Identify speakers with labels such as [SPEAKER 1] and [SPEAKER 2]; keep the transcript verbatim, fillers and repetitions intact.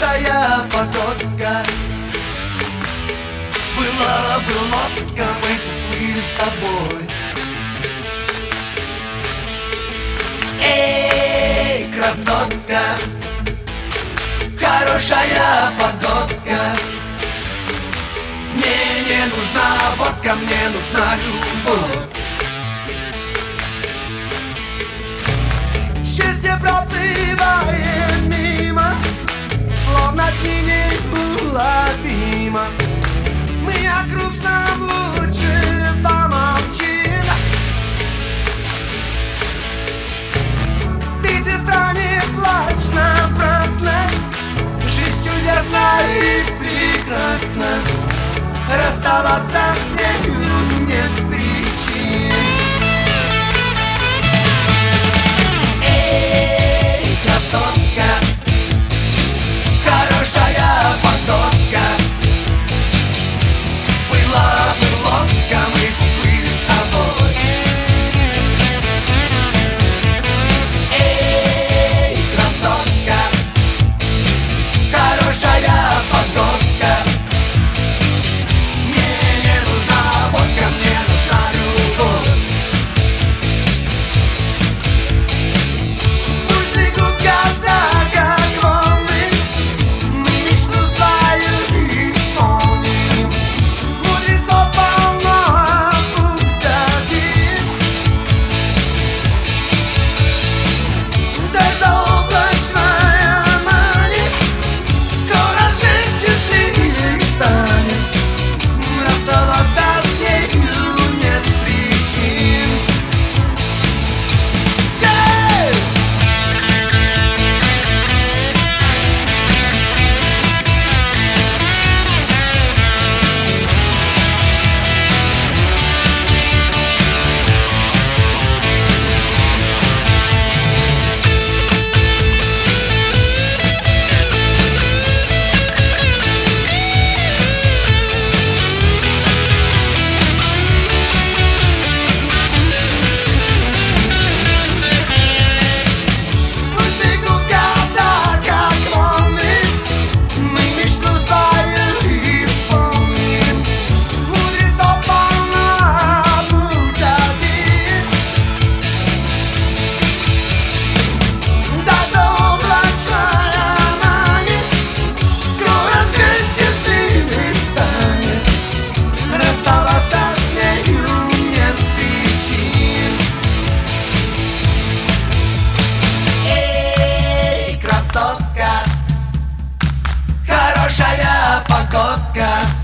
[SPEAKER 1] хорошая погодка. Была бы лодка, мы плыли с тобой. Эй, красотка, хорошая погодка. Мне не нужна водка, мне нужна любовь. Счастье проплывает мимо, словно дни неуловимо. Мы о грустном лучше помолчим. Ты, сестра, не плачь напрасно. Жизнь чудесна и прекрасна. Расставаться с нею нет причин. Эй, красотка, хорошая погодка. Была бы лодка, мы уплыли с тобой. Эй, красотка, хорошая погодка. Мне не нужна водка, мне нужна любовь. Пусть бегут года, как волны, мы мечту свою исполним. Мудрецов полно, а путь один. Дай заоблачная манит, скоро жизнь счастливей станет. Расставаться с нею нет причин. Yeah! Пусть бегут года, как волны, мы мечту свою исполним. Мудрецов полно, а путь один. Дай заоблачная манит, скоро жизнь счастливей станет. Расставаться с нею нет причин. Эй, красотка, хорошая погодка.